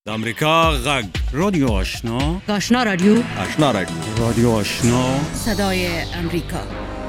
د امریکا غږ رادیو آشنا، آشنا رادیو، آشنا رادیو، رادیو آشنا، صدای امریکا.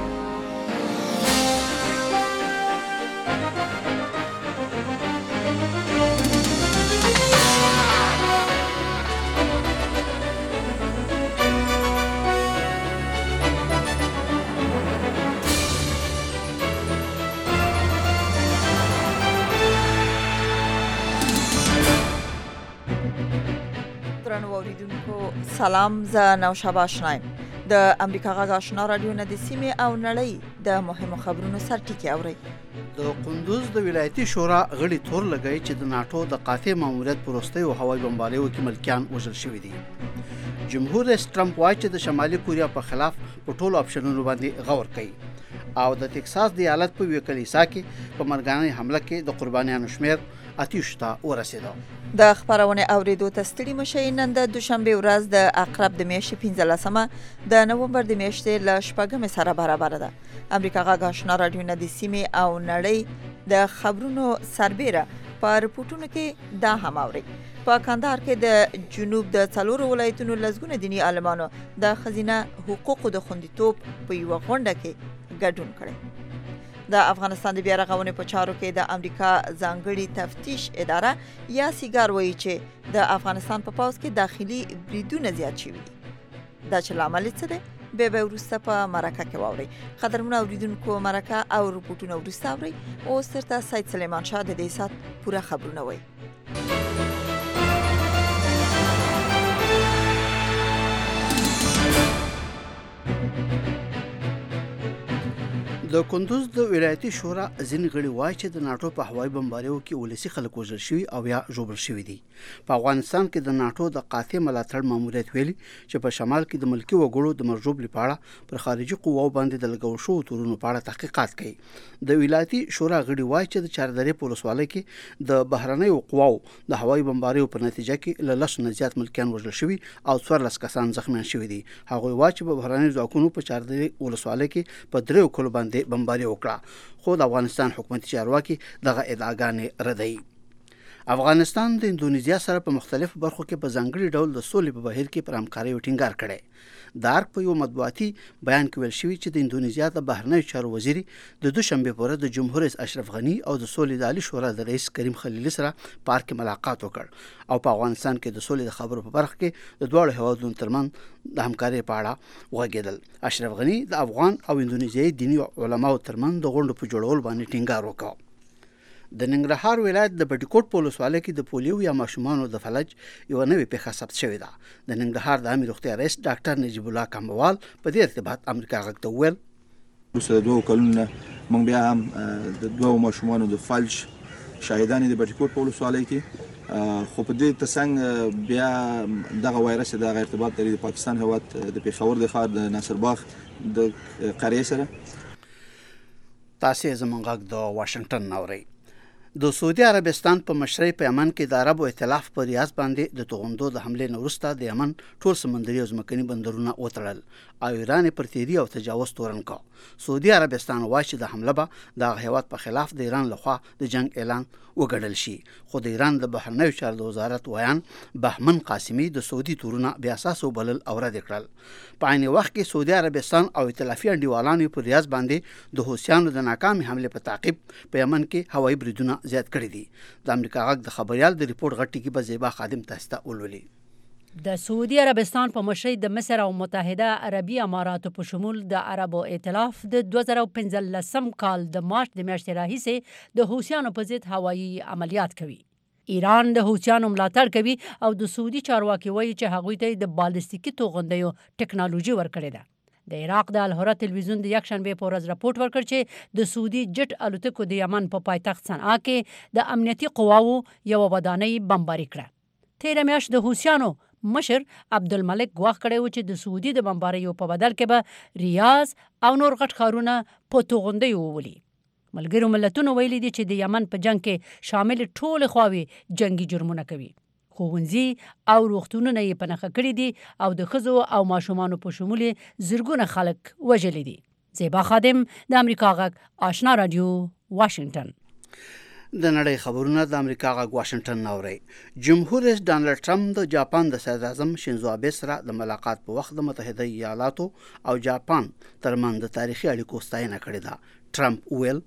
سلام، زه نوشابه آشنایم. د امریکا غږ آشنا رادیو نه د سیمې او نړۍ د مهمو خبرونو سرټکی اورئ. د کندوز د ولایتي شورا غړي تور لګی چې د ناتو د قاطع ماموریت پر وروستیو هوایي بمباریو کې ملکیان وژل شوي دي. جمهور رئیس ټرمپ وایي چې د شمالي کوریا په خلاف په ټولو اپشنونو باندې غور کوي او د ټکساس د ایالت په یوه کلیسا کې په مرګانه حمله کې د قربانیانو شمیر 28 ته ورسېده. د خبرونه اوریدو ته ستړي مشئ. نن د دوشنبه ورځ د عقرب د میاشتې 15مه د نومبر د میاشتې ل 8 سره برابر ده. امریکا غږ آشنا رادیو نه د سیمې او نړۍ د خبرونو سربېره په رپورټونو کې دا هم اوري. په کندهار کې د جنوب د څلورو ولایتونو لزګونه دینی عالمانو د خزینه حقوقو د خوندیتوب په یو غونډه کې ګډون کړي. د افغانستان د بیا رغونې په چارو کې د امریکا ځانګړي تفتیش اداره یا سیګار وایي چې د افغانستان په پوځ کې داخلي بریدونه زیات شوي دي. دا چې لامل څه دی به وروسته په مرکه کې واورئ. قدرمن اوریدونکو، مرکه او رپورټونه وروسته اورئ. اوس درته سید سلیمان شاه د دې سات پوره خبرونه وایي. د کندوز د ولایتي شورا ځینې غړي وایي چې د ناتو په هوایي بمباریو کې ولسی خلک وژل شوي او یا ژوبل شوي دي. په افغانستان کې د ناتو د قاطع ملاتړ ماموریت ویلي چې په شمال کې د ملکی وګړو د مرجوب لپاره پر خارجي قواو باندې د لګول شوو تورونو په اړه تحقیقات کوي. د ولایتي شورا غړي وایي چې د چاردرې په ولسوالۍ کې د بهرنیو قواو د هوایي بمباریو په نتیجه کې له 10 نه زیات ملکیان وژل شوي او 14 کسان زخمیان شوي دي. هغوی وایي چې په بهرنیو ځواکونو په چاردرې ولسوالۍ کې په 3 کلو باندې بمباری وکړه، خو د افغانستان حکومتي چارواکي دغه ادعاګانې ردوي. افغانستان د اندونیزیا سره په مختلفو برخو کې په ځانګړي ډول د سولې په بهیر کې پر همکارۍ ټینګار کړی. د ارګ په یو مطبوعاتي بیان کې ویل شوي چې د اندونیزیا د بهرنیو چارو وزیر د دوشنبه په ورځ د جمهور رئیس اشرف غني او د سولې د عالی شورا د رئیس کریم خلیلي سره پارک کې ملاقات وکړ او په افغانستان کې د سولې د خبرو په برخه کې د دوه هیوادونو ترمنځ د همکارۍ په اړه وغږېدل. اشرف غني د افغان او اندونیزیایي دیني علماو ترمنځ د غونډو په جوړولو باندې ټینګار وکړ. د ننګرهار ولایت د بټکوټ په ولسوالۍ کې د پولیو یا ماشومانو د فلج یو نوې پیښه ثبت شوې ده. د ننګرهار د عامې روغتیا رئیس ډاکټر نجیب الله کمبوال په دې ارتباط امریکا غږ ته وویل وروسته د 2 کلونو موږ بیا هم د 2 ماشومانو د فلج شاهدانې د بټکوټ په ولسوالۍ کې، خو په دې ترڅنګ بیا دغه وایرس دغه ارتباط لري د پاکستان هیواد د پېښور د ښار د ناصر باغ د قریې سره. تاسې زموږ غږ د واشنگټن اورئ. د سعودي عربستان په مشرۍ په یمن کې د عربو ائتلاف په ریاض باندې د توغندو د حملې نه وروسته د یمن ټول سمندري او ځمکني بندرونه وتړل او ایران پر تیری او تجاوز تورن کړ. سعودي عربستان وایي چې د حمله به د هیواد په خلاف د ایران لخوا د جنگ اعلان وګڼل شي، خو د ایران د بهرنیو چارو د وزارت ویان بهمن قاسمي د سعودي تورونه بیا اساس وبلل او رد کړل. په عین وخت کې سعودي عربستان او ائتلافي انډیوالانو پر ریاض باندې د حوثیانو د ناکامې حملې په تعقیب په یمن کې هوایي بریدونه زیات کړي دي. د امریکا غږ د خبريال د ریپورت غټي کې به زیبا خادم تاسو ته ولولي. د سعودي عربستان په مشرۍ د مصر او متحده عربي اماراتو په شمول د عربو ائتلاف د 2015 کال د مارچ د میاشتې راهیسې د حوثیانو په ضد هوایي عملیات کوي. ایران د حوثیانو ملاتړ کوي او د سعودي چارواکي وایي چې هغوی ته د بالستیکي توغندیو ټکنالوژي ورکړې ده. د عراق د الهرا تلویزیون د یکشنبه په ورځ راپورټ ورکړ چې د سعودي جټ الوتکو د یمن په پایتخت صنعا کې د امنیتي قواو یو ودانۍ بمباري کړه. تیره میاشت د حوثیانو مشر عبدالملک ګواښ کړی و چې د سعودي د بمباریو په بدل کې به ریاض او نور غټ ښارونه په توغندیو وولي. ملګرو ملتونو ویلي دي چې د یمن په جنگ کې شامل ټول خواوې جنگي جرمونه کوي. ښوونځي او روغتونونه یې په نښه کړي دي او د ښځو او ماشومانو په شمول زرګونه خلک وژلي دي. زیبا خادم د امریکا غږ آشنا رادیو، واشنگټن. د نړۍ خبرونه د امریکا غږ واشنگټن نوري. جمهور رئیس ډانلډ ټرمپ د جاپان د صدر اعظم شینزو آبه سره د ملاقات په وخت د متحده ایالاتو او جاپان ترمنځ د تاریخي اړیکو ستاینه کړې ده. ټرمپ ویل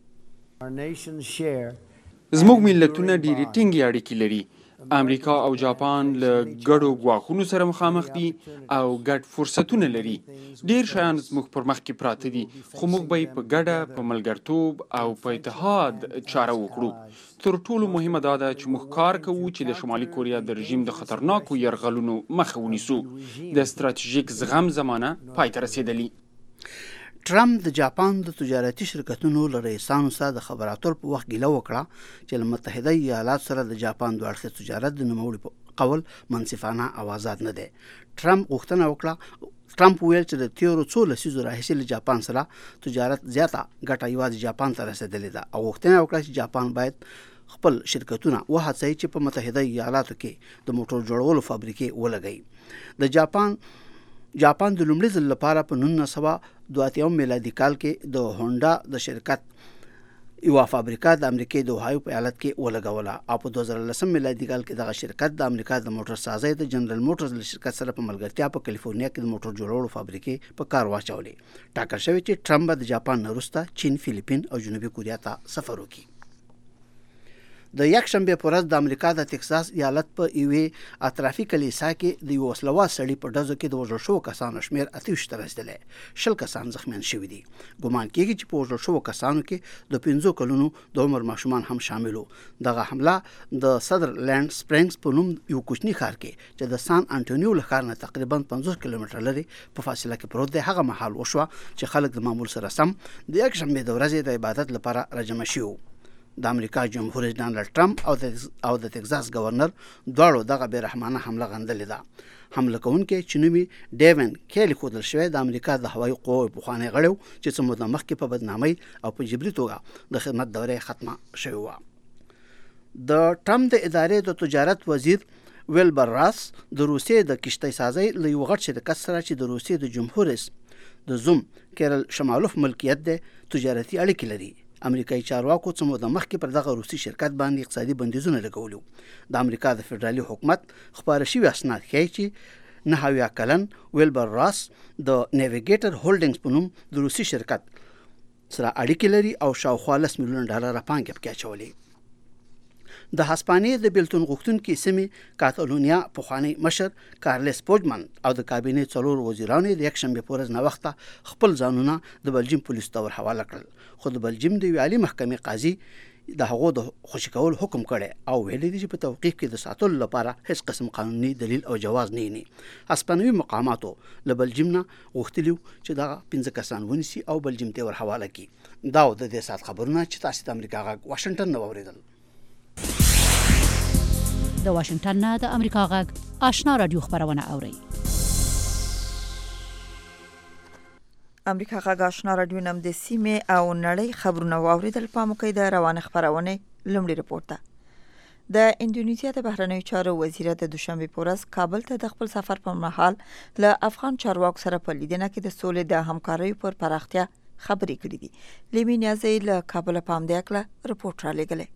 زموږ ملتونه ډېرې ټینګې اړیکې لري. امریکا او جاپان له ګډو ګواښونو سره مخامخ دي او ګډ فرصتونه لري. ډېر شیان زموږ پر مخ کې پراته دي، خو موږ به یې په ګډه په ملګرتوب او په اتحاد چاره وکړو. تر ټولو مهمه دا ده چې موږ کار کوو چې د شمالي کوریا د رژیم د خطرناکو یرغلونو مخه ونیسو. د ستراتیژیک زغم زمانه پای ته رسېدلې. ټرمپ د جاپان د تجارتي شرکتونو له رئیسانو سره د خبرو اترو په وخت ګیله وکړه چې له متحده ایالاتو سره د جاپان دوه اړخیز تجارت د نوموړي په قول منصفانه او آزاد نه دی. ټرمپ غوښتنه وکړه. ټرمپ ویل چې د تیرو څو لسیزو راهیسې له جاپان سره تجارت زیاته ګټه یوازې جاپان ته رسېدلې ده او غوښتنه وکړه چې جاپان باید خپل شرکتونه وهڅوي چې په متحده ایالاتو کې د موټر جوړولو فابریکې ولګوي. د جاپان د لومړي ځل لپاره په 1982 میلادي کال کې د هونډا د شرکت یو فابریکه د امریکای د اوهایو په ایالت کې ولګوله او په 2010 میلادي کال کې دغه شرکت د امریکا د موټر سازۍ د جنرال موټرز له شرکت سره په ملګرتیا په کالیفورنیا کې د موټر جوړولو فابریکې په کار واچولې. ټاکل شوی چې ټرمپ د جاپان نه وروسته چین، فلیپین او جنوبي کوریا ته سفر وکړي. د یکشنبه په ورځ د امریکا د ټکساس ایالت په یوې اطرافي کلیسا کې د یو وسلوال سړي په ډزو کې د وژل شوو کسانو شمېر 28 ته رسېدلی. 10 کسان زخمیان شوي دي. ګمان کېږي چې په وژل شوو کسانو کې د 15 کلونو د عمر ماشومان هم شامل وو. دغه حمله د سدرلینډ سپرینګز په نوم یو کوچني ښار کې چې د سان انټونیو له ښار نه تقریبا 50 کیلومتره لري په فاصله کې پروت دی هغه مهال وشوه چې خلک د معمول سره سم د یکشنبه د ورځې د عبادت لپاره راجمع شوي. د امریکا جمهور رئیس ډانلډ ټرمپ او د ټکساس گورنر دواړو دغه بیرحمانه حمله غندلې ده. حمله کوونکی چې نوم یې ډیون کیلی ښودل شوی د امریکا د هوایي قواو پخوانی غړی و چې څه موده مخکې په بدنامۍ او په جبري توګه د خدمت دورې ختمه شوې وه. د ټرمپ د ادارې د تجارت وزیر ویلبر راس د روسیې د کشتۍ سازۍ له یو غټ شرکت سره چې د روسیې د جمهور رئیس د زوم کیرل شمالوف ملکیت دی تجارتي اړیکې لري. امریکایي چارواکو څه موده مخکې پر دغه روسي شرکت باندې اقتصادي بندیزونه لګولي. د امریکا د فدرالي حکومت خپاره شوي اسناد ښیي چې 9 کلن ویلبر راس د نیویګیټر هولډینګز په نوم د روسي شرکت سره اړیکې لري او شاوخوا $10 میلیون پانګې پکې اچولې. د هسپانیې د بیلتون غوښتونکي سیمې کاتالونیا پخوانی مشر کارلس پوجمن او د کابینې 4 وزیرانو د یکشنبه په ورځ نوښته خپل ځانونه د بلجیم پولیسو ته ورحواله کړل. خو د بلجیم د عالی محکمې قاضي د هغو د خوشي کول حکم کړی او ویلي دي چې په توقیف کې د ساتلو لپاره هیڅ قسم قانوني دلیل او جواز نه وي. هسپانوي مقاماتو له بلجیم نه غوښتلي چې دغه 15 کسان ونیسي او بلجیم ته ورحواله کړي. دا د دې سات خبرونه چې تاسو د امریکا غږ واشنگټن نه واوریدل. د واشنگټن نه د امریکا غږ آشنا رادیو خبرونه اوري. امریکا غږ آشنا رادیو نم د سیمې او نړۍ خبرونه واوریدل. په موقع د روانه خبرونه لومړی رپورت ده. د انډونیزیا د بهرنیو چارو وزیر د دوشنبه په ورځ کابل ته د خپل سفر په مهال له افغان چارواکو سره په لیدنه کې د سولې د همکارۍ پر پراختیا خبرې کړې دي. لیمي نیازی له کابل په همدې اړه رپورت را لېږلی.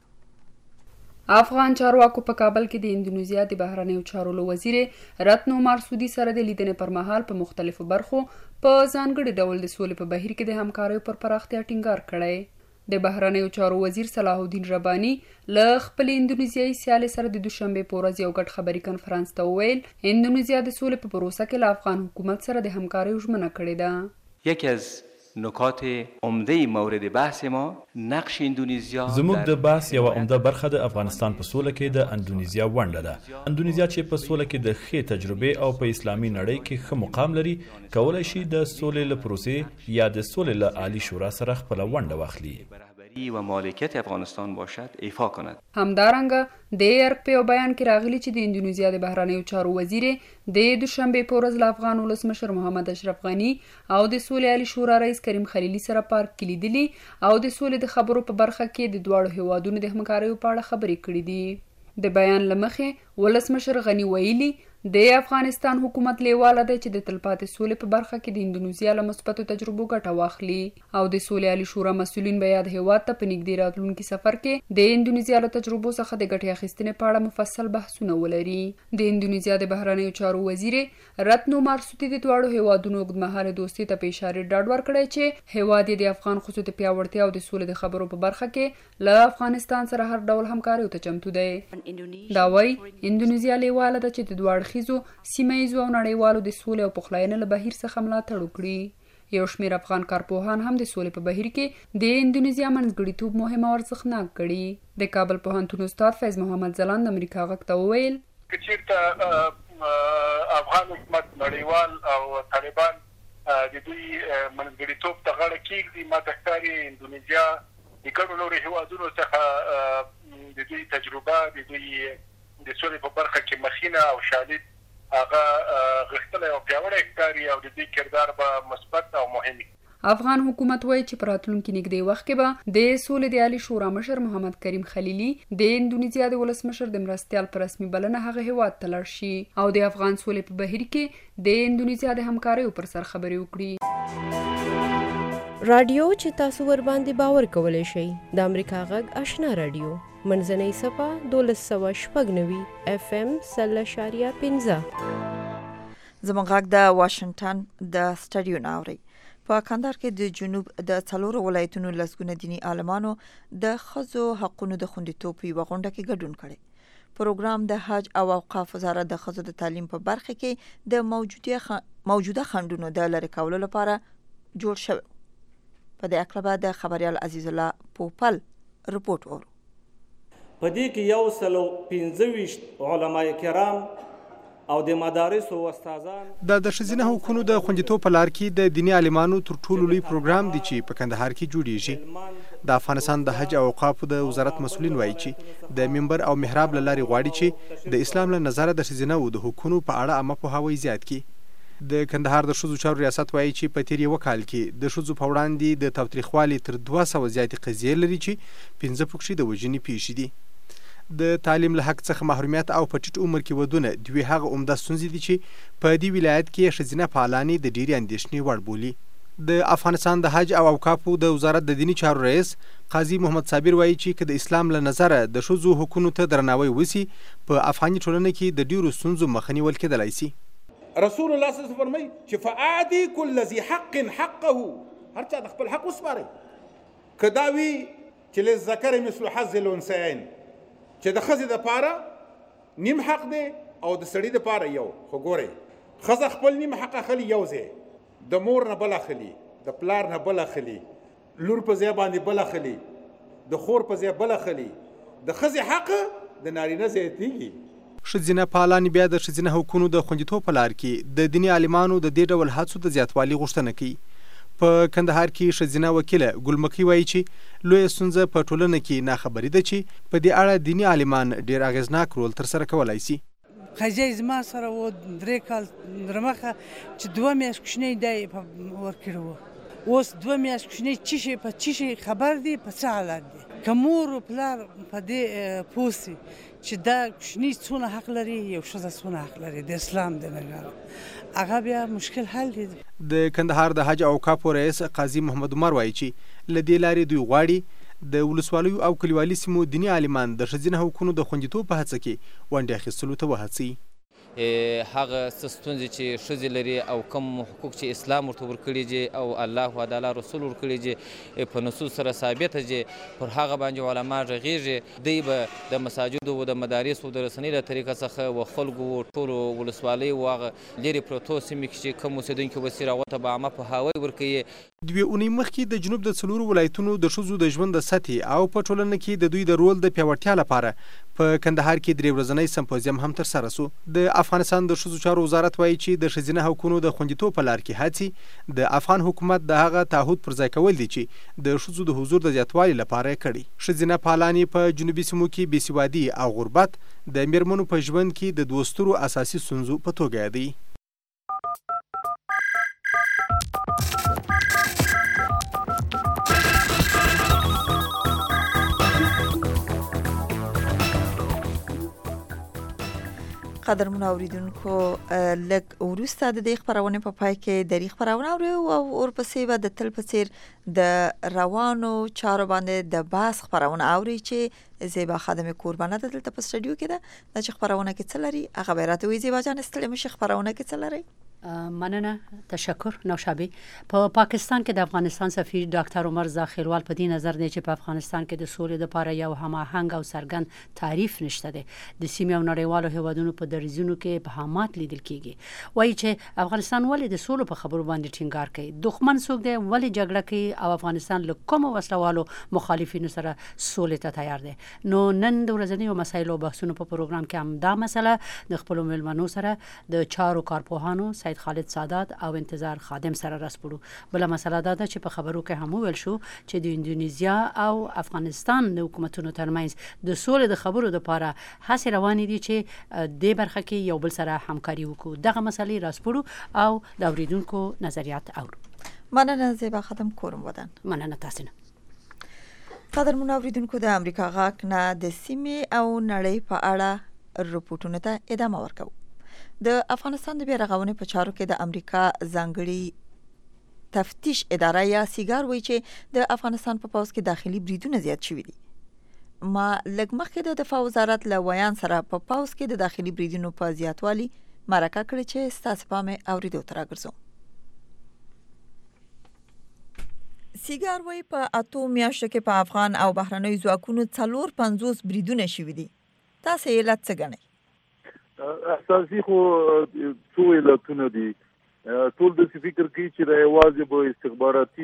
افغان چارواکو په کابل کې د انډونیزیا د بهرنیو چارو وزیر رتنو مارسودي سره د لیدنې پر مهال په مختلفو برخو په ځانګړي ډول د سولې په بهیر کې د همکاریو پر پراختیا ټینګار کړی. د بهرنیو چارو وزیر صلاح الدین ربانی له خپل انډونیزیایي سیالۍ سره د دوشنبه په ورځ یو ګډ خبري کنفرانس ته وویل انډونیزیا د سولې په پروسه کې له افغان حکومت سره د همکاریو ژمنه کړې ده. یکی از نکات عمده مورد بحث ما نقش اندونیزیا زموږ د بحث یو عمده برخه د افغانستان په سوله کې د اندونیزیا ونډه ده. اندونیزیا چې په سوله کې د ښې تجربه او په اسلامي نړۍ کې ښه مقام لري کولای شي د سولې له پروسې یا د سولې له عالی شورا سره خپل ونډه واخلي و مالکیت افغانستان باشد ایفا کند. همدارنګه د ارګ په بیان کې راغلی چې د انډونیزیا د بهرنیو چارو وزیر د دوشنبه په ورځ له افغان ولسمشر محمد اشرف غنی او د سولې عالی شورا رئیس کریم خلیلي سره پارک کې لیدلي او د سولې د خبرو په برخه کې د دواړو هیوادونو د همکاریو په اړه خبرې کړې دي. د بیان لمخې ولسمشر غنی ویلي د افغانستان حکومت لیواله دی چې د تلپاتې سولې په برخه کې د اندونیزیا له مثبتو تجربو ګټه واخلي او د سولې عالي شورا مسؤلین به یاد هیواد ته په نږدې راتلونکي سفر کې د اندونیزیا له تجربو څخه د ګټې اخیستنې په اړه مفصل بحثونه ولري. د اندونیزیا د بهرنیو چارو وزیر رتنو مارسوتی د دواړو هیوادونو اوږدمهاله دوستۍ ته په اشاره ډاډ ورکړی چې هیواد یې د افغان ښځو د پیاوړتیا او د سولې د خبرو په برخه کې له افغانستان سره هر ډول همکاریو ته چمتو دی. دا وایي اندونیزیا لیواله ده چې د دواړو سیمه ییزو او نړیوالو د سولې او پخلاینې له بهیر څخه ملاتړ وکړي. یو شمېر افغان کارپوهان هم د سولې په بهیر کې د اندونیزیا منځګړیتوب مهم او ارزښتناک ګڼي. د کابل پوهنتون استاد فیض محمد ځلاند د امریکا غږ ته وویل که چېرته افغان حکومت نړیوال او طالبان د دوی منځګړیتوب ته غاړه کېږدي، ماته ښکاري اندونیزیا د ګڼو نورو هېوادونو څخه د دوی تجربه د دوی د سولې په برخه کې مخینه او شالید هغه غښتلی او پیاوړی ښکاري او د دوی کردار به مثبت او مهم وي. افغان حکومت وایي چې په راتلونکي نږدې وخت کې به د سولې د عالي شورا مشر محمد کریم خلیلي د اندونیزیا د ولسمشر د مرستیال په رسمي بلنه هغه هیواد ته لاړ شي او د افغان سولې په بهیر کې د اندونیزیا د همکاریو پر سر خبرې وکړي. رادیو چې تاسو ور باندې باور کولای شئ د امریکا غږ آشنا رادیو منځنۍ صفه 1296 FM 0.15 زموږ غږ د واشنگټن د سټډیو ناوري. په کندهار کې د جنوب د څلورو ولایتونو لسګونه دیني عالمانو د ښځو حقونو د خوندیتوب په یوه غونډه کې ګډون کړی. پروګرام د حج او اوقاف وزارت د ښځو د تعلیم په برخه کې د موجوده خنډونو د لرې کولو لپاره جوړ شوی. په دې اړه د خبريال عزیز الله پوپل رپورت ورو. په دې کې 125 علماء کرام او د مدارس او استادان د ښځینه حقوقو د خوندیتوب په لار کې د دیني عالمانو تر ټولو لوی پروګرام دی چې په کندهار کې جوړیږي. د افغانستان د حج او اوقاف د وزارت مسؤلین وایي چې د منبر او محراب له لارې غواړي چې د اسلام له نظره د ښځینه د حقوقو په اړه عامه پوهاوی زیات کړي. د کندهار د ښځو چارو ریاست وایي چې په تیر یو کال کې د ښځو په وړاندې د تاوتریخوالي تر 200 زیاتې قضیې لري چې 15 پکښې د وژنې پیښې دي. د تعلیم له حق څخه محرومیت او په ټیټ عمر کې ودونه دوی هغه عمده ستونزې دي چې په دې ولایت کې ښځینه فعالانې د ډېرې اندېښنې وړ بولي. د افغانستان د حج او اوقافو د وزارت د دیني چارو رئیس قاضي محمد صابر وایي چې که د اسلام له نظره د ښځو حقونو ته درناوی وسي په افغاني ټولنه کې د ډېرو ستونزو مخه نیول کېدلی سي. رسول الله صلی الله علیه وسلم فرمایي چې فاعطي كل ذي حق حقه، هر چا د خپل حق وسپارئ. که دا وي چې للذکر مثل حظ الانثیین، چې د ښځې دپاره نیم حق دی او د سړي دپاره یو. خو ګورئ ښځه خپل نیم حق اخلي یو ځای، د مور نه بل اخلي، د پلار نه بل اخلي، لور په ځای باندې بل اخلي، د خور په ځای بل اخلي. د ښځې حق د نارینه زیاتېږي. ښځینه فعالانې بیا د ښځینه حقونو د خوندیتوب په لار کې د دیني عالمانو د دې ډول هڅو د زیاتوالي غوښتنه کوي. په کندهار کې ښځینه وکیله ګلمکۍ وایي چې لویه ستونزه په ټولنه کې ناخبري ده چې په دې اړه دیني عالمان ډېر اغېزناک رول ترسره کولی سي. قضیه زما سره و 3 کال درمخه چې 2 میاشت کوچنی دی ورکړی و. اوس 2 میاشت کوچنی په چی شي خبر دی، په څه حالت دی. که مور و پلار په دې پوه سي چې دا کوچنی څونه حق لري، یو ښځه څونه حق لري د اسلام د نظره، هغه بیا مشکل حل دی. د کندهار د حج او اوقافو رئیس قاضي محمد عمر وایي چې له دې لارې دوی غواړي د ولسوالیو او کلیوالي سیمو دیني عالمان د ښځینه حقونو د خوندیتوب په هڅه کې ونډې اخیستلو ته وهڅوي. هغه ستونزې چې ښځې لري او کوم حقوق چې اسلام ورته ورکړي دي او الله تعالی رسول ورکړي دي په نصوص سره ثابته دي، پر هغه باندې علما غږیږي. دوی به د مساجدو او د مدارس او د رسنۍ له طریقه څخه و خلکو ټولو ولسوالۍ او هغه لرې پرتو سیمې کې چې کوم اوسېدونکي به سي راغوته به عامه پوهاوی ورکوي. 2 اونۍ مخکې د جنوب د څلورو ولایتونو د ښځو د ژوند د سطحې او په ټولنه کې د دوی د رول د پیاوړتیا لپاره په کندهار کې 3 ورځنی سمپوزیم هم ترسره سو. د افغانستان د ښځو چارو وزارت وایي چې د ښځینه حقونو د خوندیتوب په لار کې هڅې د افغان حکومت د هغه تعهد پر ځای کول دي چې د ښځو د حضور د زیاتوالي لپاره یې کړي. ښځینه فعالانې په جنوبي سیمو کې بېسوادي او غربت د میرمنو په ژوند کې د 2 سترو اساسي ستونزو په توګه یادوي. قدرمن اوریدونکو لګ ورسته د دې خبرونه په پای کې د ریخ خبرونه او ورپسې به د تل پڅیر د روانو چارو باندې د باس خبرونه اوري چې زیبا خادم قربانه د دلته په سټډیو کې ده چې خبرونه کې څه لري هغه به راته وي زیبا جان ستړي مشه خبرونه کې څه لري مننه تشکر نوشابه په پاکستان کې د افغانستان سفیر ډاکټر عمر زاخیلوال په دې نظر دی چې په افغانستان کې د سولې لپاره یو هماهنګ او سرګن تعریف نشته دی د سیمې او نړیوالو هیوادونو په درزونو کې بهامات لیدل کیږي وایي چې افغانستان ولې د سولې په خبرو باندې ټینګار کوي دښمن څوک دی ولې جګړه کوي او افغانستان له کوم وسلوالو مخالفینو سره سولې ته تیار دی نو نن د ورځنیو مسایلو بحثونو په پروګرام کې هم دا مسله د خپل ملمنو سره د چارو کارپوهانو خالد سادات او انتظار خادم سره راسپړو بل مسله دا ده چې په خبرو کې هم ویل شو چې د انډونیزیا او افغانستان د حکومتونو ترمنځ د سولې د خبرو لپاره هڅې روانې دي چې د برخه کې یو بل سره همکاري وکړو دغه مسلې راسپړو او د اوریدونکو نظریات اورو مننه زیبا خادم کورم ودان مننه تاسو نه قدرمن اوریدونکو د امریکا غاک نه د سیمې او نړۍ په اړه رپورټونه ته ادامه ورکوي د افغانستان د بیرغونې په چارو کې د امریکا ځانګړي تفتیش اداره یا سیګار وایي چې د افغانستان په پوز کې داخلي بریدونه زیات شوي دي ما لږ مخکې د دفاع وزارت له ویان سره په پوز کې د داخلي بریدونو په زیاتوالي مرکه کړې چې ستاسو پام اوریدو تر راګرځو سیګار وایي په اتو میاشتو کې په افغان او بهرنیو ځواکونو 450 بریدونه شوي دي تاسو یې علت څه ګڼئ اساسي خو څو علتونه دي ټول د فکر کوي چې د یوازې به استخباراتي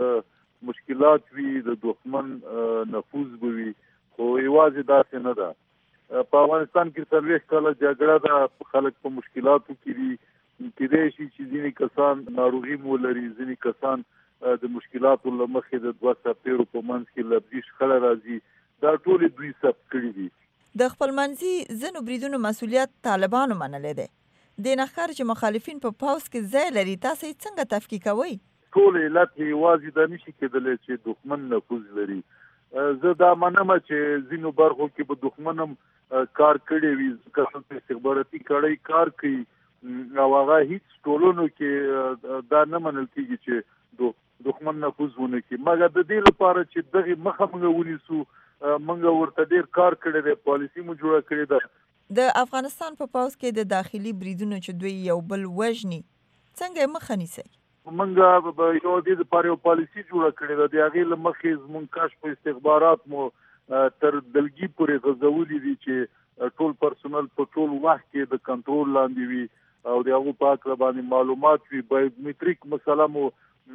مشکلات وي د دښمن نفوذ وي خو یوازې داسې نه ده په افغانستان کې سرویس کله جګړه ده خلک په مشکلاتو کې دي کېدای شي چې ځینې کسان ناروغي مولري ځینې کسان د مشکلاتو لمخې د 2 سپټمبر په منځ کې لبدي شخړه راځي دا ټول دوی ثبت کړی دي د خپلمنځي زنو بریدونو مسولیت طالبانو منلې ده د نخکار چې مخالفین په پاوس کې ځای لري تاسو څنګه تفکیک کوئ ټول علت یوازې د نشي کېدل چې دښمن نفوذ لري زه دا منم چې زینو برخو کې به دښمنم کار کړی وي که استخباراتي کړی کار کوي او هغه هیڅ ټولونو کې دا نه منل کېږي چې دښمن نفوذ ونه کوي مګر د دې لپاره چې دغه مخه موږ ونیسو منګه ورته ډیر کار کړی دی پالیسی مو جوړه کړې ده د افغانستان په پاوس کې د داخلي بریدونو چې دوی یو بل وژني څنګه مخه نیسي منګه یو د پاره پالیسی جوړه کړې ده د هغه لمخې زمونږ کشف استخبارات مو تر دلګي پورې غزولې دي چې ټول پرسونل په ټول وخت کې د کنټرول لاندې وي او د هغه په اړه باندې معلومات وي بایومټریک مسله مو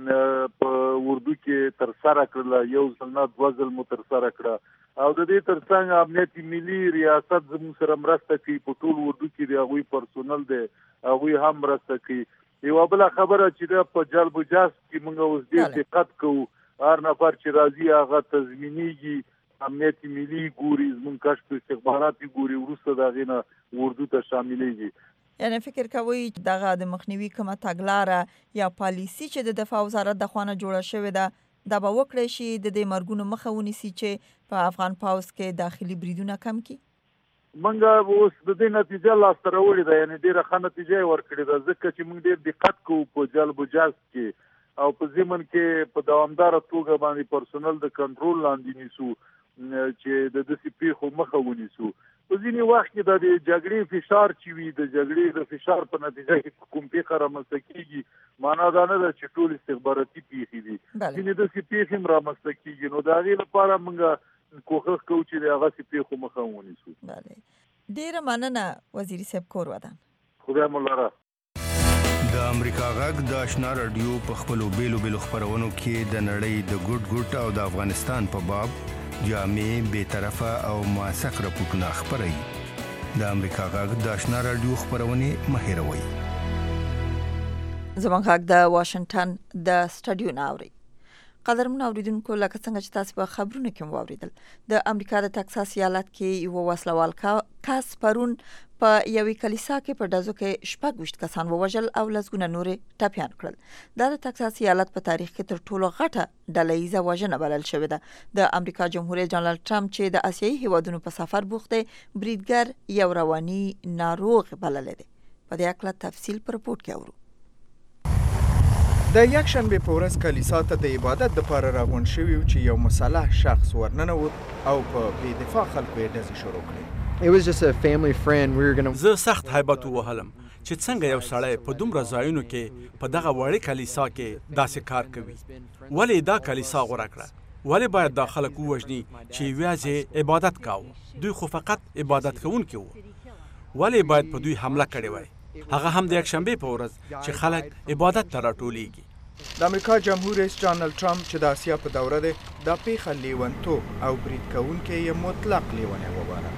په اردو کې تر سره کړل یو ځل نه 2 ځل مو تر سره کړ او د دې ترڅنګ امنیتي ملي ریاست زموږ سره مرسته کوي په ټول اردو کې د هغوی پرسونل دی هغوی هم مرسته کوي یو بل خبره چې د په جلب جاس کې موږ اوس دې دقت کوو هر نفر چې راځي هغه تضمینیږي امنیتي ملي ګوري زموږ کشف استخباراتي ګوري ورسته دا غینه اردو ته شاملېږي یعنی فکر کوي دغه د مخنیوي کومه تګلاره یا پالیسی چې د دفاع وزارت د خوانه جوړه شوې ده دا به وکړي شي د دې مرګونو مخه ونیسي چې په افغان پاوس کې داخلي بریدونه کم کی منګه اوس د دې نتیجه لا سره وړي ده یعنی ډیره ښه نتیجه ورکړي ده ځکه چې موږ ډیر دقت کوو په جلب جاز کې او په ضمن کې په دوامدار توګه باندې پرسونل د کنټرول لاندې نیسو چې د دې پیښو مخه ونیسو په ځینې وخت کې د جګړې فشار چې وي د جګړې د فشار په نتیجه کې کوم پیښه رامنځته کیږي معنا دا نه ده چې ټول استخباراتي پیښې دي ځینې د پیښې هم رامنځته کیږي نو د هغې لپاره موږ کوښښ کوو چې د هغه پیښو مخه ونیسو ډیره مننه وزیر صاحب کور ودان خدای مو لاره د امریکا غږ د آشنا رادیو په خپلو بیلو بیلو خبرونو کې د نړۍ د ګوټ ګوټ او د افغانستان په باب جامع بی‌طرفه او موثق راپورټونه خپروي د امریکا غږ د آشنا رادیو خبرونه مهیروي زموږ غږ د واشنگټن د سټډیو ناوري قدرمن اوریدونکو لکه څنګه چې تاسو په خبرونه کې واوریدل د امریکا د ټکساس ایالت کې یو وسلوال کس پرون په یوې کلیسا کې په ډزو کې 26 کسان ووژل او لسګونه نورې ټپیان کړل. دا د تکساس ایالت په تاریخ کې تر ټولو غټه ډله ییزه وژنه بلل شوې ده. د امریکا جمهور رئیس ډانلډ ټرمپ چې د آسیایي هیوادونو په سفر بوخت دی، بریدګر یو رواني ناروغ بللی دی. په دې اړه تفصیل په رپورټ کې اورو. د یکشنبه په ورځ کلیسا ته د عبادت لپاره راغونډ شوي چې یو مسلح شخص ورننوت او په بې دفاع خلکو یې ډزې شروع کړې. زه سخت هیبت ووهلم چې څنګه یو سړی په دومره ځایونو کې په دغه وړې کلیسا کې داسې کار کوي. ولې دا کلیسا غوره کړه؟ ولې باید دا خلک ووژني چې یوازې عبادت کاوه؟ دوی خو فقط عبادت کوونکي وو. ولې باید په دوی حمله کړې وای؟ هغه هم د یکشنبه په ورځ چې خلک عبادت ته راټولیږي. د امریکا جمهور رئیس ډانلډ ټرمپ چې د آسیا په دوره دی، دا پیښه لیونتوب او برید کوونکی یې مطلق لیونی وباله.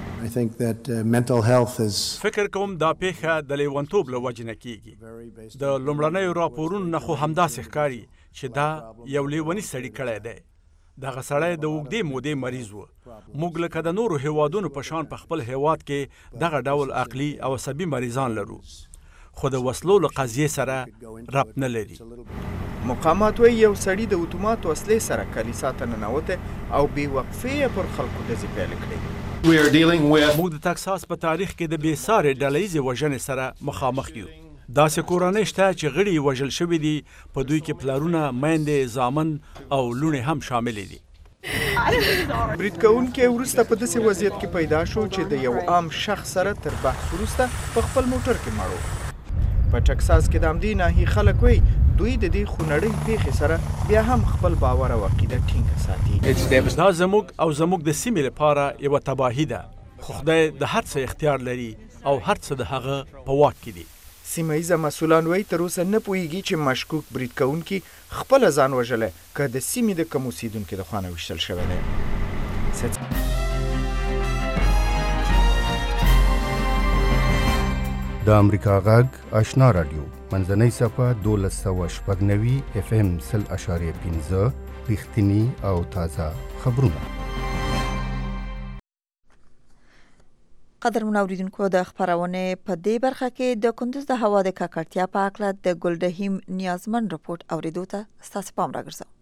فکر کوم دا پیښه د لیونتوب له وجې نه کیږي. د لومړنیو راپورونو نه خو همداسې ښکاري چې دا یو لیونی سړی کړی دی. دغه سړی د اوږدې مودې مریض و. موږ لکه د نورو هیوادونو په شان په خپل هیواد کې دغه ډول عقلي او عصبي مریضان لرو، خو د وسلو له قضیې سره ربط نه لري. مقامات وایي یو سړي د اتومات وسلې سره کلیسا ته ننوته او بې وقفې پر خلکو ډزې پیل کړې. موږ د تکساس په تاریخ کې د بې سارې ډله ییزې وژنې سره مخامخ یو. داسې کورنۍ شته چې غړي وژل شوي دي، په دوی کې پلرونه، میندې، زامن او لوڼې هم شاملې دي. برید کوونکی وروسته په داسې وضعیت کې پیدا شو چې د یو عام شخص سره تر بحث وروسته په خپل موټر کې مړ و. په ټکساس کې د همدې ناحیې خلک وایي دوی د دې خونړۍ پیښې سره بیا هم خپل باور او عقیده ټینګه ساتي. دا زموږ او زموږ د سیمې لپاره یوه تباهي ده، خو خدای د هر څه اختیار لري او هر څه د هغه په واک کې دي. سیمه ییزه مسؤلان وایي تر اوسه نه پوهیږي چې مشکوک برید کوونکي خپله ځان وژلی که د سیمې د کم اوسېدونکو د خوا نه ویشتل شوی دی. د امریکا غږ آشنا رادیو منځنۍ صفحه 1296 FM 0.5 رښتینی او تازه خبرونه. قدرمن اوریدونکو، د خبرونه په دې برخه کې د کندوز د هوا د ککړتیا په اړه د ګلډهیم نیازمن رپورت اوریدو ته ستاسو پام راګرځوم.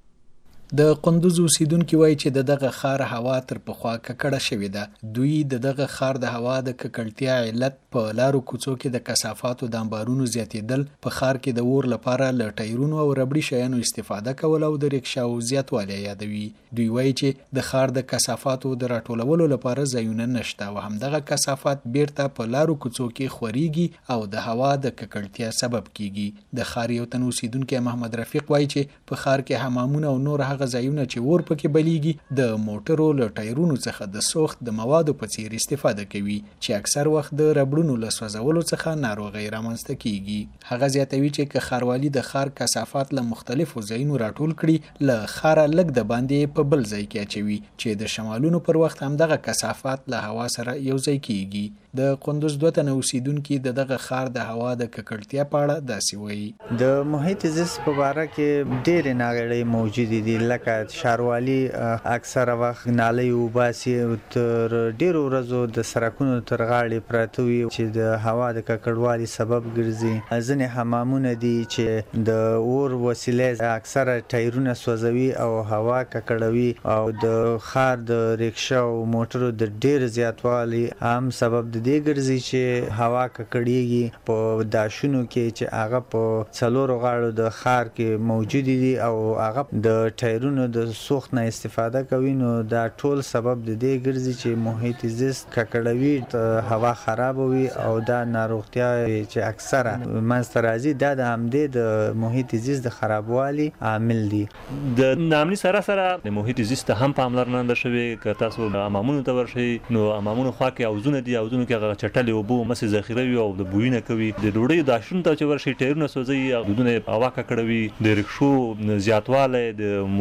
د قندوز اوسیدونکو وایي چې دغه ښار هوا تر پخوا ککړه شوې ده. دوی دغه ښار د هوا د ککړتیا علت په لارو کوڅو کې د کثافاتو د انبارونو زیاتېدل، په ښار کې د اور لپاره له ټایرونو او ربړي شیانو استفاده کول او د ریکشاو زیاتوالی یادوي. دوی وایي چې د ښار د کثافاتو د راټولولو لپاره ځایونه نشته او همدغه کثافات بیرته په لارو کوڅو کې خوريږي او د هوا د ککړتیا سبب کیږي. د ښار یو تن اوسیدونکو محمد رفیق وایي چې په ښار کې حمامونه او نور هغه ځایونه چې اور پکې بلیږي د موټرو له ټایرونو څخه د سوخت د موادو په څیر استفاده کوي چې اکثر وخت د ربړونو له سوځولو څخه ناروغۍ رامنځته کیږي. هغه زیاتوي چې که ښاروالي د ښار کثافات له مختلفو ځایونو راټول کړي، له ښاره لږ د باندې په بل ځای کې اچوي چې د شمالونو پر وخت همدغه کثافات له هوا سره یو ځای کیږي. د قندوز دوه تنه اوسیدونکي دغه ښار د هوا د ککړتیا په اړه داسې وایي. د محیط زیست په اړه کې ډېرې ناغړې موجودې دي، لکه ښاروالي اکثره وخت نالۍ وباسي، تر ډېرو ورځو د سړکونو تر غاړې پراته وي چې د هوا د ککړوالي سبب ګرځي. ځینې حمامونه دي چې د اور وسیلې اکثره ټایرونه سوځوي او هوا ککړوي او د ښار د ریکشا او موټرو د ډېر زیاتوالي هم سبب د دې ګرځي چې هوا ککړېږي. په داشونو کې چې هغه په څلورو غاړو د ښار کې موجود دي او هغه د ټایرونو د سوخت نه استفاده کوي، نو دا ټول سبب د دې ګرځي چې محیط زیست ککړوي، هوا خرابوي او دا ناروغتیا چې اکثره منځته راځي دا د همدې د محیط زیست د خرابوالي عامل دي. د نامني سره د محیط زیست هم پاملرنه نه شوي. که تاسو امامونو ته ورشئ نو امامونو خوا کې اوزونه دي، اوزونو کې هغه چټلې اوبه مسې ذخیره وي او د بوی نه کوي. د ډوډۍ داشونو ته چې ورشئ ټایرونه سوځي، دودونه هوا ککړوي. د رکشو زیاتوالی، د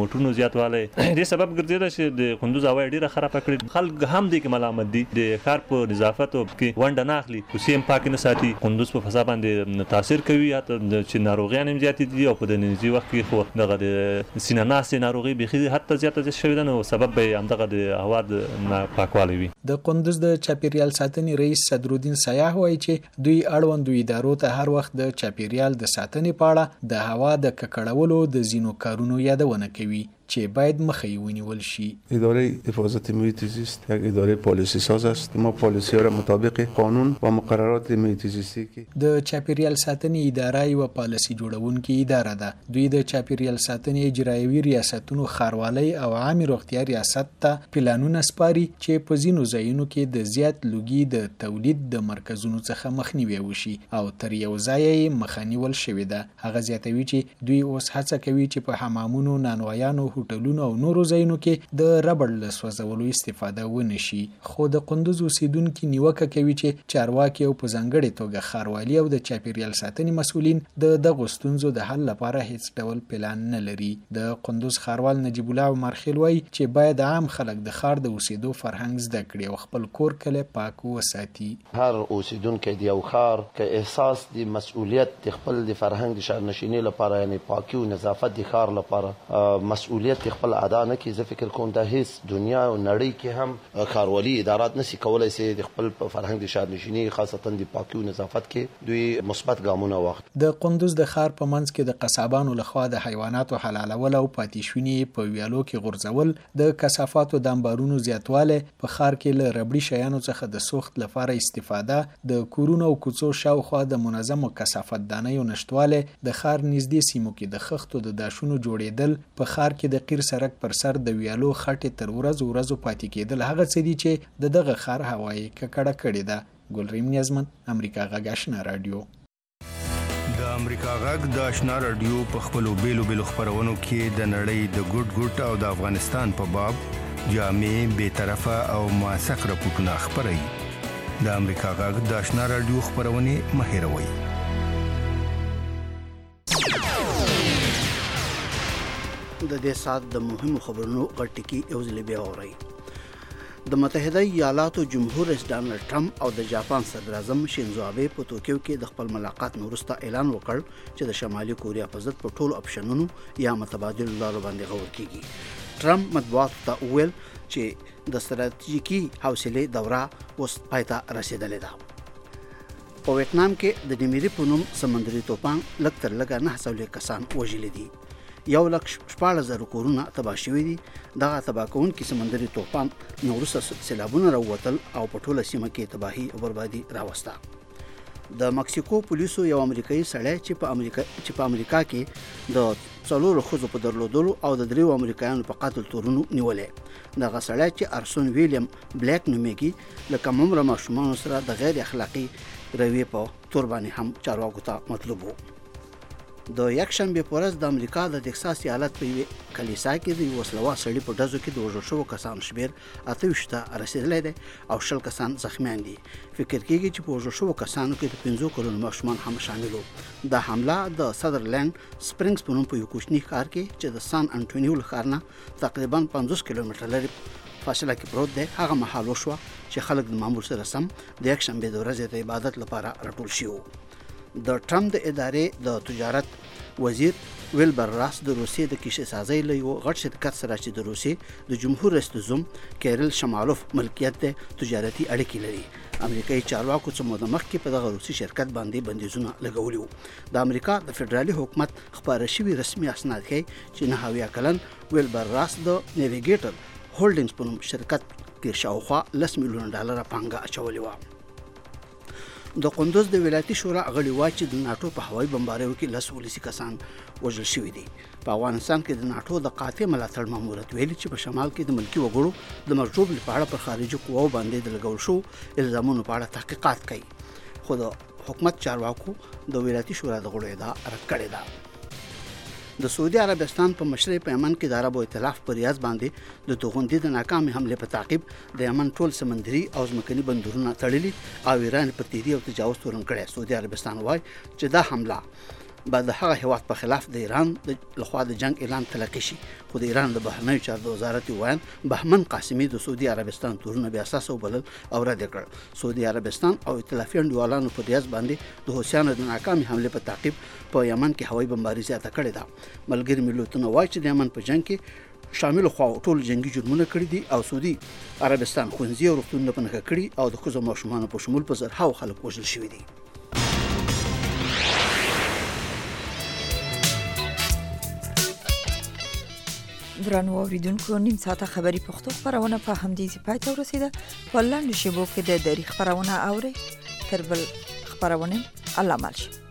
موټرونو زیاتوالی دې سبب ګرځیدل چې د کندوز هوا ډیره خرابه کړې. خلک هم دې کې ملامت دي، د ښار په نظافت کې ونډه نه اخلي، کوڅې هم پاکې نه ساتي، کندوز په فضا باندې تاثیر کوي، حتی چې ناروغیان هم زیاتې دي او په دننیزي وخت کې خو دغه د سینه ناستې ناروغي بیخي حتی زیاته شوې ده، نو سبب به همدغه د هوا د ناپاکوالي وي. د کندوز د چاپیریال ساتنې رئیس صدرالدین سیاح وایي چې دوی اړوندو ادارو ته هر وخت د چاپیریال د ساتنې په اړه د هوا د ککړولو د ځینو کارونو یادونه کوي چې باید مخه یې ونیول شي. اداره حفاظت محیط زیست یک اداره پالیسی ساز است. ما پالیسی ها را مطابق قانون و مقررات محیط زیستی کې د چاپیریال ساتنې اداره یو پالیسی جوړونکې اداره ده. دوی د چاپیریال ساتنې اجرایوي ریاستونو ښاروالۍ او عامه روغتیا ریاست ته پلانونه سپاري چې په ځینو ځایونو کې د زیات لوګي د تولید د مرکزونو څخه مخنیوي وشي او تر یو ځای یې مخه نیول شوې ده. هغه زیاتوي چې دوی اوس هڅه کوي چې په حمامونو، نانوایانو، هوټلونو او نورو ځایونو کې د ربړ له سوځولو استفاده ونشي. خو د کندوز اوسیدونکو نیوکه کوي چې چارواکي او په ځانګړې توګه ښاروالي او د چاپیریال ساتنې مسؤلین د دغو ستونزو د حل لپاره هیڅ ډول پلان نه لري. د کندوز ښاروال نجیب الله عمرخیل وایي چې باید عام خلک د ښار د اوسېدو فرهنګ زده کړي او خپل کور کلی پاک وساتي. هر اوسیدونکی د یو ښار که احساس د مسؤلیت د خپل د فرهنګ د شهرنشینۍ لپاره یعنی پاکي او نظافت د ښار لپاره مسؤلیت خپل ادا نه کی، زه فکر کوم د هیڅ دنیا او نړۍ کې هم ښاروالي ادارات نشي کولای چې د خپل فرهنګ د شهرنشینۍ خاصتا د پاکي او نظافت کې دوی مثبت ګامونه واخلي. د کندوز د ښار په منځ کې د قصابانو لخوا د حیواناتو حلالول او پاتې شونې په ویالو کې غورځول، د کثافاتو د انبارونو زیاتوالی، په ښار کې له ربړي شیانو څخه د سوخت لپاره استفاده، د کورونو او کوڅو شاوخوا د منظمو کثافت دانیو نشټوالی، د ښار نږدې سیمو کې د خښتو د داشونو جوړېدل، په ښار کې د قیر سرک پر سر د ویالو خټې تر ورځو پاتې کېدل هغه څه دي چې د دغه ښار هوا یې ککړه کړې ده. ګلریم نیازمن، امریکا غږ آشنا رادیو. د امریکا غږ د آشنا رادیو په خپلو بیلو خپرونو کې د نړۍ د ګډ او د افغانستان په باب جامع، بیطرفه او موثق راپورټونه خپروي. د امریکا غږ د آشنا رادیو خپرونې مه هېروئ. د دې سات د مهمو خبرونو غټکی یو ځل بیا اورئ. د متحده ایالاتو جمهور رئیس ډانلډ ټرمپ او د جاپان صدر اعظم شینزو آبه په توکیو کې د خپل ملاقات وروسته اعلان وکړ چې د شمالي کوریا په ضد په ټولو اپشنونو یا متبادل لارو باندې غور کیږي. ټرمپ مطبوعاتو ته وویل چې د ستراتیژیکي حوصله دوره اوس پای ته رسیدلې ده. په ویتنام کې د ډیمیری په نوم سمندري توپان لږ تر لږه 900 کسان وژل دي. 1,14,000 کورونه تباه شوي دي. دغه تباه کوونکي سمندري توپان نو وروسته سیلابونه راووتل او په ټوله سیمه کې تباهي او بربادي راوسته. د مکسیکو پولیسو یو امریکایي سړی چې په امریکا کې د 4 ښځو په درلودلو او د 3 امریکایانو په قتل تورونو نیولې. دغه سړی چې ارسون ویلیام بلیک نومیږي له کم عمره ماشومانو سره د غیر اخلاقی رویې په تور باندې هم چارواکو ته مطلوب وو. د یکشنبه په ورځ د امریکا د ټکساس ایالت په کلیسا کې د وسلوال سړي په ډزو کې د وژل شوو کسانو شمېر 28 ته رسیدلی دی او 10 کسان زخمیان دي. فکر کېږي چې په وژل شوو کسانو کې د 15 کلونو ماشومان هم شامل وو. د حمله د سدرلند سپرینګز په نوم په یو کوچني ښار کې چې د سان انټونیو له ښار نه تقریبا 50 کیلومتره لري فاصله کې پروت دی هغه مهال وشوه چې خلک د معمول سره سم د یکشنبه د ورځې د عبادت لپاره راټول شي. د ټرمپ د ادارې د تجارت وزیر ویلبر راس د روسیې د کیسې سازۍ له یو غټ شرکت سره چې د روسیې د جمهور رئیس زوم کیرل شمالوف ملکیت د تجارتي اړیکې لري. امریکایي چارواکو څه موده مخکې په دغه روسي شرکت باندې بندیزونه لګولي وو. د امریکا د فدرالي حکومت خبره شوی رسمي اسناد ښيي چې 9 کلن ویلبر راس د نیویګیټر هولډینګز په نوم شرکت کې شاوخوا $10 میلیون پانګه اچولې وه. د کندوز د ولایتي شورا غړي وایي چې د ناتو په هوایي بمباریو کې 10 ولسي کسان وژل شوي دي. په افغانستان کې د ناتو د قاطع ملاتړ ماموریت ویلي چې په شمال کې د ملکی وګړو د مرجوب لپاره پر خارجي قواو باندې د لګول شو الزامونو په اړه تحقیقات کوي. خو د حکومت چارواکو د ولایتي شورا د غړو ادعا رد کړې ده. د سعودي عربستان په مشرۍ په یمن کې د عربو ائتلاف پر ریاض باندې د توغندي د ناکامې حمله په تعقیب د یمن ټول سمندري او ځمکني بندرونه تړلي او ایران پر تیری او تجاوز تورن کړی. سعودي عربستان وایي چې دا حمله بعد هغه هیواد په خلاف د ایران لخوا د جنگ اعلان تلقی شي. خو د ایران د بهرنیو چارو وزارت وایي بهمن قاسمي د سعودي عربستان تورونه بیا اساس وبلل او رد کړ. سعودي عربستان او ائتلافي انډیوالانو په ریاض باندې د حوثیانو د ناکامي حمله په تعقیب په یمن کې هوایي بمباري زیاته کړې ده. ملګری ملتونه وایي چې د یمن په جنگ کې شامل خو ټول جنگي جرمونه کړی دي او سعودي عربستان خونځي او روغتونونه په نښه کړي او د ښځو او ماشومانو په شمول په زرهاو خلک وژل شوي دي. درنو اوریدونکو نیم ساعته خبری پښتو خبرونه په همدې پای ته ورسیده. په لاندې شیبو کې د دری خبرونه اوري تر بل خبرونه الله مالشه.